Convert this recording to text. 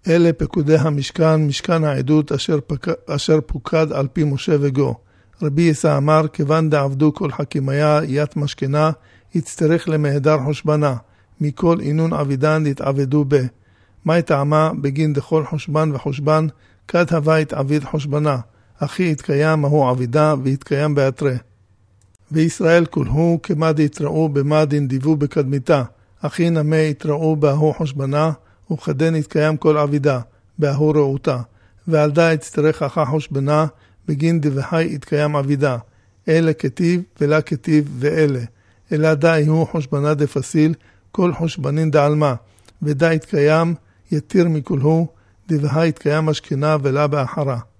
אלה פקודי המשכן, משכן העדות אשר פוקד על פי משה וגו. רבי יסע אמר, כיוון דעבדו כל חכימיה ית משכנה, יצטרך למהדר חושבנה, מכל אינון עבידן יתעבדו בה. מה טעמה בגין דכל חושבן וחושבן, כד הווה יתעביד חושבנה, אחי יתקיים מהו עבידה ויתקיים באתרה. וישראל כולהו כמד יתראו במדין דיבו בקדמיתה, אחי נמה יתראו באהו חושבנה, וכדן יתקיים כל עבידה, באהו ראותה, ועל דה יצטרך אחא חושבנה, בגין דבהי יתקיים עבידה, אלה כתיב ולה כתיב ואלה, אלא דה יהיו חושבנה דפסיל, כל חושבנין דעלמה, ודה יתקיים יתיר מכולהו, דבהי יתקיים משכנה ולה באחרה.